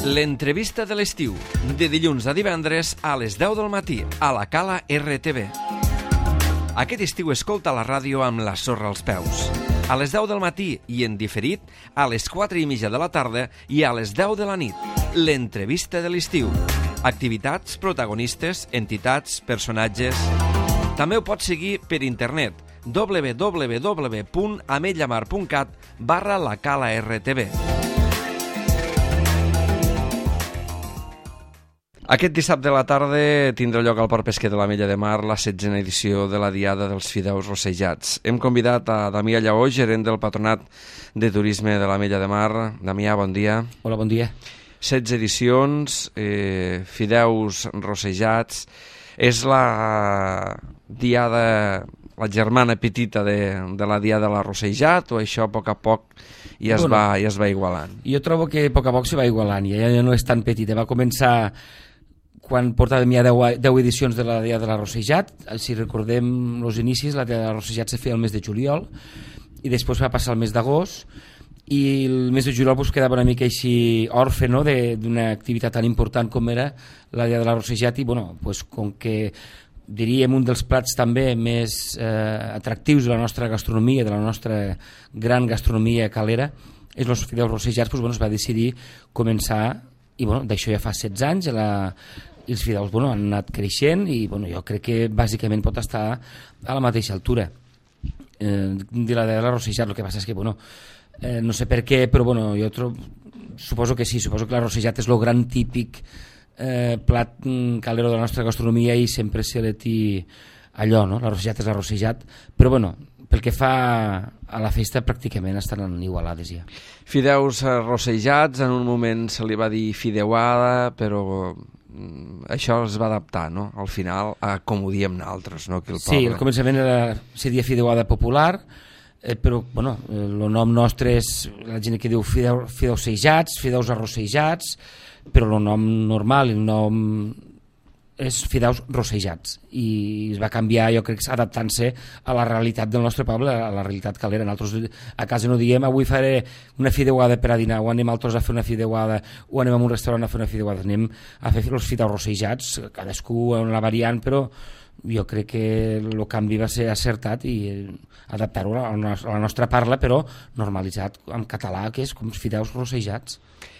L'entrevista de l'estiu, de dilluns a divendres a les 10 del matí, a la Cala RTV. Aquest estiu escolta la ràdio amb la sorra als peus. A les 10 del matí i en diferit, a les 4:30 de la tarda i a les 10 de la nit. L'entrevista de l'estiu. Activitats, protagonistes, entitats, personatges... També ho pots seguir per internet www.ametlllamar.cat/lacala-rtv. Aquest dissabte a la tarda tindrà lloc al Port Pesquer de l'Ametlla de Mar la 16a edició de la Diada dels Fideus Rossejats. Hem convidat a Damià Lleó, gerent del Patronat de Turisme de l'Ametlla de Mar. Damià, bon dia. Hola, bon dia. 16 edicions, Fideus Rossejats. És la diada, la germana petita de la Diada de la Rossejat, o això a poc ja es va igualant? Jo trobo que a poc se va igualant, ja no és tan petita. Va començar quan portàvem ja 10 edicions de la Diada de la Rossejat. Si recordem els inicis, la Diada de la Rossejat se feia el mes de juliol i després va passar el mes d'agost, i el mes de juliol quedava una mica així orfe, no?, d'una activitat tan important com era la Diada de la Rossejat. I com que diríem un dels plats també més atractius de la nostra gastronomia, de la nostra gran gastronomia calera, és els fideus rossejats, es va decidir començar, i d'això ja fa 16 anys, i els fideus han anat creixent, i jo crec que bàsicament pot estar a la mateixa altura de la Diada de la Rossejat. El que passa és que no sé per què, però jo suposo que sí, suposo que la rossejat és el gran típic plat calero de la nostra gastronomia, i sempre se li té allò, no? La rossejat és la rossejat, però pel que fa a la festa pràcticament estan igualades ja. Fideus rossejats, en un moment se li va dir fideuada, però això es va adaptar, no?, al final, a com ho diem nosaltres, no?, aquí al poble. Sí, al començament se deia fideuada popular, però el nom nostre és la gent que diu fideus sejats, fideus arrossejats, però el nom normal, el nom és fideus rossejats, i es va canviar, jo crec, adaptant-se a la realitat del nostre poble, a la realitat calera. Nosaltres a casa no diem avui faré una fideuada per a dinar, o anem altres a fer una fideuada, o anem a un restaurant a fer una fideuada, anem a fer els fideus rossejats, cadascú en la variant, però jo crec que el canvi va ser acertat, i adaptar-ho a la nostra parla, però normalitzat en català, que és com fideus rossejats.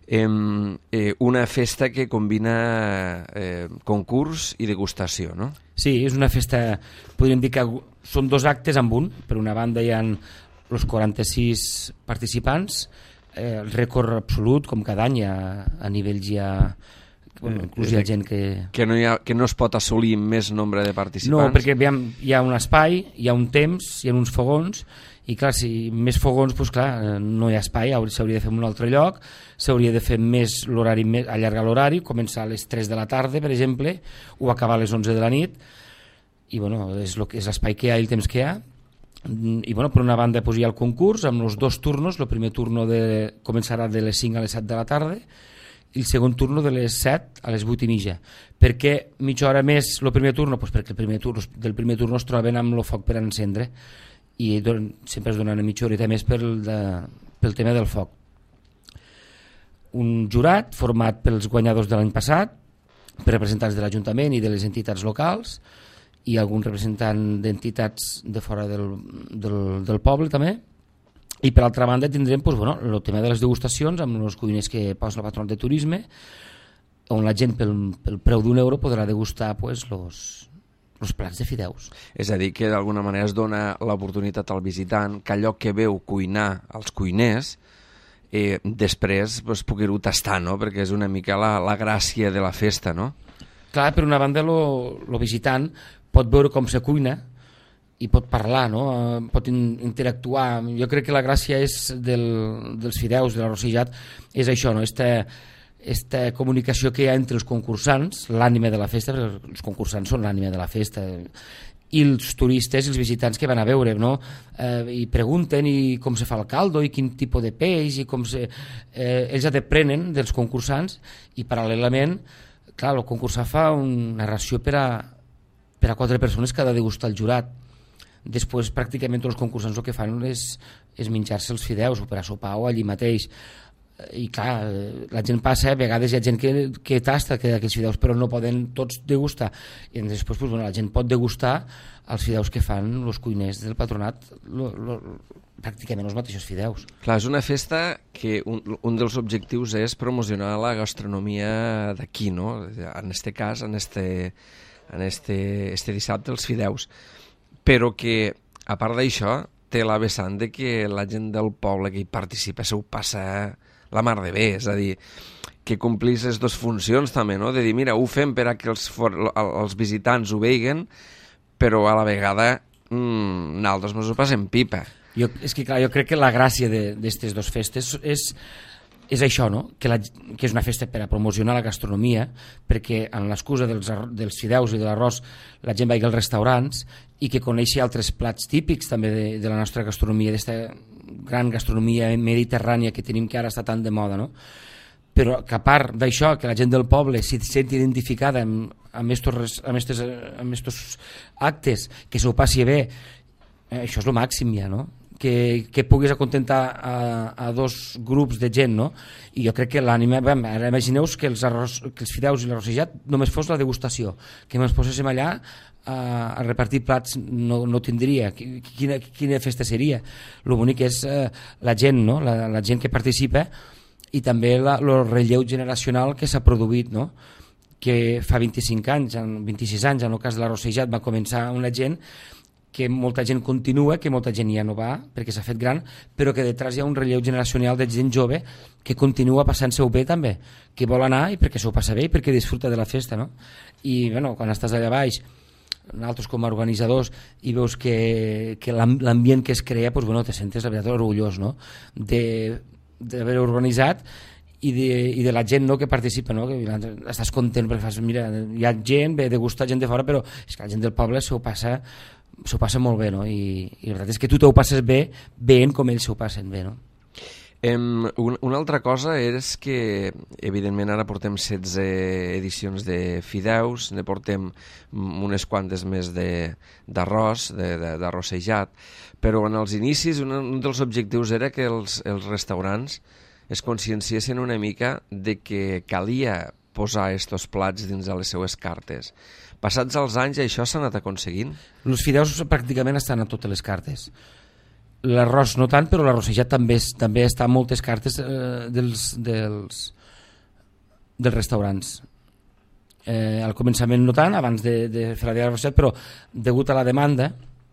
Una festa que combina concurs i degustació, no? Sí, és una festa, podríem dir que són 2 actes en un. Per una banda hi ha els 46 participants, el rècord absolut, com cada any, a nivells ja... inclús hi ha gent que no es pot assolir més nombre de participants. No, perquè hi ha un espai, hi ha un temps, hi ha uns fogons, i clar, si més fogons, no hi ha espai, s'hauria de fer en un altre lloc, s'hauria de fer més l'horari, allargar l'horari, començar a les 3 de la tarda, per exemple, o acabar a les 11 de la nit, i és l'espai que hi ha i el temps que hi ha. I per una banda hi ha el concurs amb els 2 turnos. El primer turno començarà de les 5 a les 7 de la tarda, i el segon turno de les 7 a les 8:30. Per què mitja hora més el primer turno? Perquè del primer turno es troben amb el foc per encendre, i sempre es dona una mitja horeta més pel tema del foc. Un jurat format pels guanyadors de l'any passat, per representants de l'Ajuntament i de les entitats locals, i algun representant d'entitats de fora del poble també. I per altra banda tindrem el tema de les degustacions amb els cuiners que posa el Patronat de Turisme, on la gent pel preu d'€1 podrà degustar els plats de fideus. És a dir, que d'alguna manera es dona l'oportunitat al visitant que allò que veu cuinar els cuiners després pugui-ho tastar, no?, perquè és una mica la gràcia de la festa, no? Clar, per una banda el visitant pot veure com se cuina i pot parlar, no?, pot interactuar. Jo crec que la gràcia dels fideus, de la rossejat, és això, no?, aquesta comunicació que hi ha entre els concursants, l'ànima de la festa, perquè els concursants són l'ànima de la festa, i els turistes i els visitants que van a veure, no? I pregunten i com se fa el caldo, i quin tipus de peix, i com ells aprenen dels concursants, i paral·lelament, clar, el concursant fa una ració per a 4 persones que ha de degustar el jurat. Després pràcticament tots els concursants el que fan és menjar-se els fideus, o per a sopar o allí mateix. i clar, la gent passa, a vegades hi ha gent que tasta aquests fideus però no poden tots degustar, i després pues, bueno, la gent pot degustar els fideus que fan els cuiners del patronat, pràcticament els mateixos fideus. Clar, és una festa que un dels objectius és promocionar la gastronomia d'aquí, no? En este cas, en este dissabte, els fideus. Però que, a part d'això, té la vessant de que la gent del poble que hi participa s'ho passa la mar de bé, és a dir, que complís les dues funcions també, no? De dir, mira, ho fem per a que els visitants ho veiguen, però a la vegada nosaltres ens ho passem pipa. És que clar, jo crec que la gràcia d'aquestes dues festes és això, no? Que és una festa per a promocionar la gastronomia, perquè en l'excusa dels fideus i de l'arròs la gent vagi als restaurants i que coneixi altres plats típics també de la nostra gastronomia, d'aquesta gran gastronomia mediterrània que tenim, que ara està tan de moda, no? Però que a part d'això, que la gent del poble s'hi senti identificada amb estos actes, que s'ho passi bé, això és el màxim ja, no? Que puguis acontentar a dos grups de gent, no? I jo crec que l'ànima... Ara imagineu que els fideus i l'arrossejat només fos la degustació, que ens poséssim allà a repartir plats, no tindria. Quina festa seria? El bonic és la gent, no? La gent que participa, i també el relleu generacional que s'ha produït, no? Que fa 25 anys, 26 anys, en el cas de l'arrossejat, va començar una gent que molta gent continua, que molta gent ja no va perquè s'ha fet gran, però que detrás hi ha un relleu generacional de gent jove que continua passant-se-ho bé també, que vol anar i perquè s'ho passa bé i perquè disfruta de la festa, no? I bueno, quan estàs allà baix, nosaltres com a organitzadors, i veus que l'ambient que es crea, pues, bueno, te sentes la veritat orgullós, no? D'haver organitzat i de la gent, no, que participa, no? Que estàs content perquè fas, mira, hi ha gent, ve de gustar gent de fora, però és que la gent del poble s'ho passa molt bé, no? I la veritat és que tu t'ho passes bé veient com ells s'ho passen bé, no? Una altra cosa és que evidentment ara portem 16 edicions de fideus, ne portem unes quantes més d'arròs, d'arrossejat, però en els inicis un dels objectius era que els restaurants es conscienciessin una mica de que calia posar estos plats dins de les seues cartes. Passats els anys això s'ha anat aconseguint? Els fideus pràcticament estan a totes les cartes. L'arròs no tant, però l'arrossejat també està a moltes cartes dels restaurants. Al començament no tant, abans de fer la diada l'arrossejat, però degut a la demanda,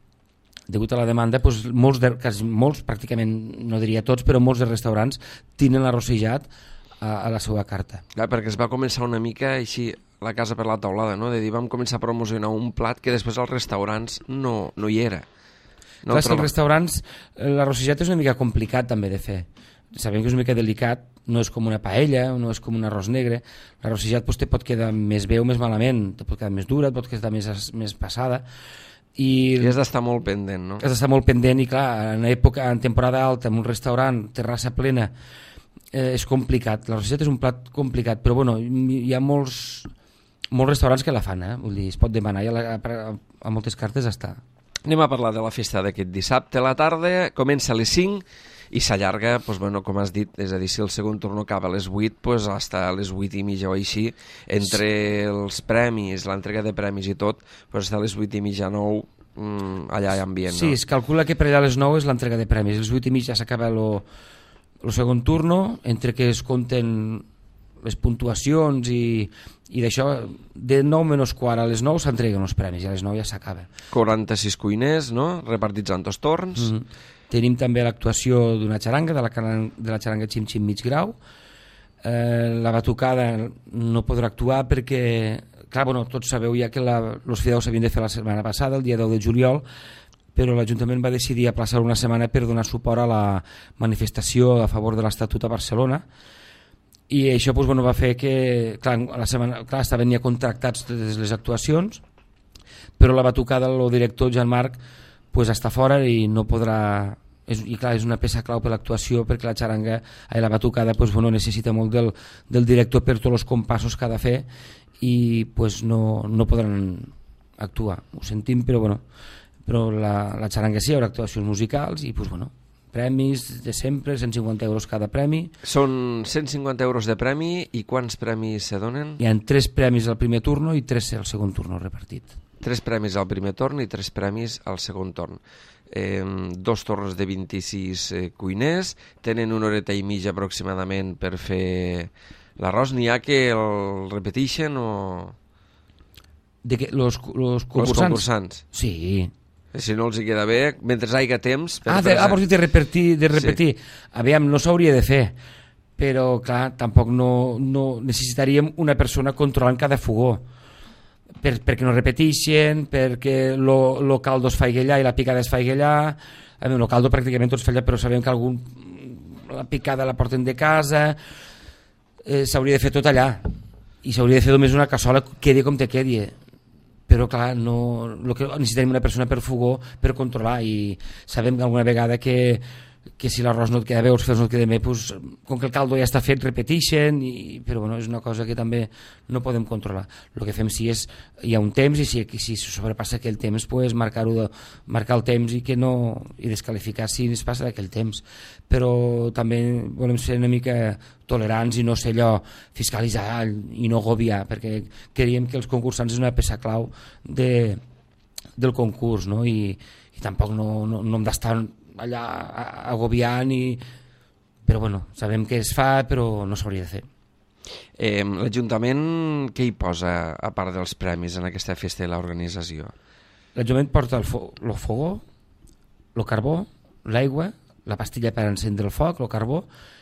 doncs molts, pràcticament no diria tots, però molts dels restaurants tenen l'arrossejat a la seva carta. Clar, perquè es va començar una mica així la casa per la taulada, no? De dir, vam començar a promocionar un plat que després als restaurants no hi era. Clar, que als restaurants l'arrossejat és una mica complicat també de fer. Sabem que és una mica delicat, no és com una paella, no és com un arròs negre. L'arrossejat te pot quedar més bé o més malament, te pot quedar més dura, et pot quedar més passada. I has d'estar molt pendent, no? Has d'estar molt pendent i clar, en temporada alta, en un restaurant, terrassa plena, és complicat. L'arrossejat és un plat complicat, però bueno, hi ha molts restaurants que la fan, vull dir, es pot demanar i a moltes cartes està. Anem a parlar de la festa d'aquest dissabte a la tarda, comença a les 5 i s'allarga, doncs, bueno, com has dit, és a dir, si el segon torn acaba a les 8, doncs, hasta a les 8 i mitja o així, entre els premis, l'entrega de premis i tot, doncs, a les 8 i mitja, 9, allà hi ha ambient, no? Sí, es calcula que per allà a les 9 és l'entrega de premis, a les 8 i mitja s'acaba el segon turno, entre que es compten les puntuacions i d'això, de 9 menys quart a les 9 s'entreguen els premis i a les 9 ja s'acaba. 46 cuiners, no?, repartits en 2 torns. Tenim també l'actuació d'una xaranga, de la xaranga Xim Xim Mig Grau. La batucada no podrà actuar perquè, clar, bueno, tots sabeu ja que els fideus s'havien de fer la setmana passada, el dia 10 de juliol, però l'Ajuntament va decidir aplaçar una setmana per donar suport a la manifestació a favor de l'Estatut a Barcelona, i això doncs, bueno, va fer que clar, estaven ja contractats totes les actuacions, però la batucada, el director Jean-Marc pues, està fora i no podrà, i clar, és una peça clau per l'actuació perquè la xaranga, la batucada pues, bueno, necessita molt del director per tots els compassos que ha de fer i pues, no podran actuar, ho sentim, però bueno, però la xaranga sí, hi haurà actuacions musicals i pues, bueno, premis de sempre, 150 euros cada premi. Són 150 euros de premi i quants premis se donen? Hi ha 3 premis al primer turno i 3 al segon turno repartit. 3 premis al primer torn i 3 premis al segon torn. 2 torns de 26 cuiners, tenen una horeta i mitja aproximadament per fer l'arròs. N'hi ha que el repeteixen o...? De que los concursants? Els concursants. Sí. Si no els hi queda bé, mentre hi hagi temps... Vols dir de repetir. Sí. Aviam, no s'hauria de fer, però clar, tampoc no necessitaríem una persona controlant cada fogó, perquè no repeteixen, perquè lo caldo es faig allà i la picada es faig allà. A mi, lo caldo pràcticament tots fa allà, però sabem que la picada la porten de casa. S'hauria de fer tot allà i s'hauria de fer només una cassola, quedi com te quedi. Però clar, necessitem una persona per fogó per controlar, i sabem que alguna vegada que si l'arròs no et queda bé o els fils no et queda bé, doncs, com que el caldo ja està fet, repeteixen, però bueno, és una cosa que també no podem controlar. El que fem hi ha un temps, i si sobrepassa aquell temps, pues, marcar el temps i desqualificar si es passa d'aquell temps. Però també volem ser una mica tolerants i no ser allò fiscalitzar i no agobiar, perquè creiem que els concursants és una peça clau del concurs, no? I tampoc no hem d'estar allà agobiant, però bueno, sabem que es fa, però no s'hauria de fer. L'Ajuntament què hi posa a part dels premis en aquesta festa i l'organització? L'Ajuntament porta el fogó, el carbó, l'aigua, la pastilla per encendre el foc, el carbó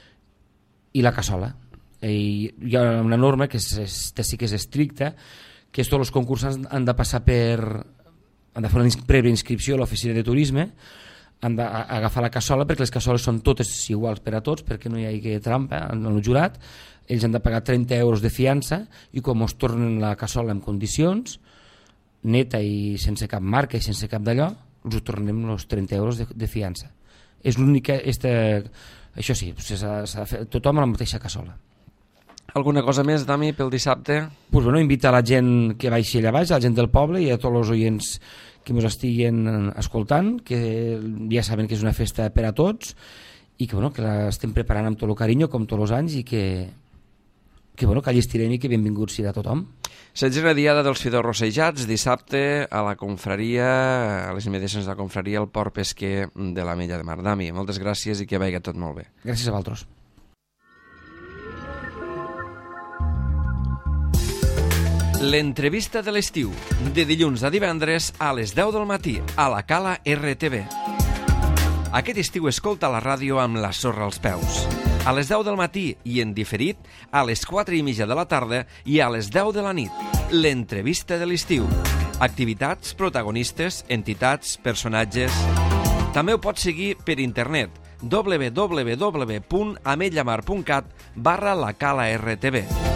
i la cassola. Hi ha una norma que sí que és estricta, que tots els concursants han de passar han de fer una prèvia inscripció a l'oficina de turisme, han d'agafar la cassola, perquè les cassoles són totes iguals per a tots, perquè no hi hagi trampa en el jurat. Ells han de pagar 30 euros de fiança, i com es tornen la cassola en condicions, neta i sense cap marca i sense cap d'allò, els tornem els 30 euros de fiança. És l'única... Això sí, s'ha de fer tothom a la mateixa cassola. Alguna cosa més, Dami, pel dissabte? Pues bueno, invita a la gent que baixi allà baix, a la gent del poble i a tots els oients que ens estiguen escoltant, que ja saben que és una festa per a tots i que l'estem preparant amb tot el carinyo, com tots els anys, i que allà estirem i que benvinguts serà tothom. 16a diada dels fideus rossejats, dissabte a la confraria, a les immediacions de la confraria, al port pesquer de l'Ametlla de Mar. Dami, moltes gràcies i que vagi tot molt bé. Gràcies a vosaltres. L'entrevista de l'estiu, de dilluns a divendres a les 10 del matí, a la Cala RTV. Aquest estiu escolta la ràdio amb la sorra als peus. A les 10 del matí i en diferit a les 4:30 de la tarda i a les 10 de la nit. L'entrevista de l'estiu. Activitats, protagonistes, entitats, personatges... També ho pots seguir per internet www.ametllamar.cat/la Cala RTV.